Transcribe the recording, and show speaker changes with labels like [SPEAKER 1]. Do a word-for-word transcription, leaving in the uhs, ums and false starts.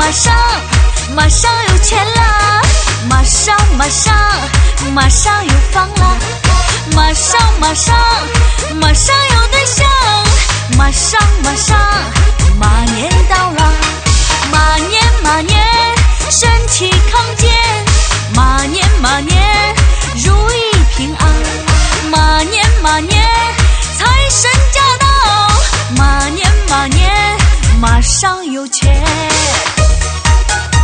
[SPEAKER 1] 马上马上有钱啦，马上马上马上有房啦，马上马上马上有对象，马上马上马年到了，马年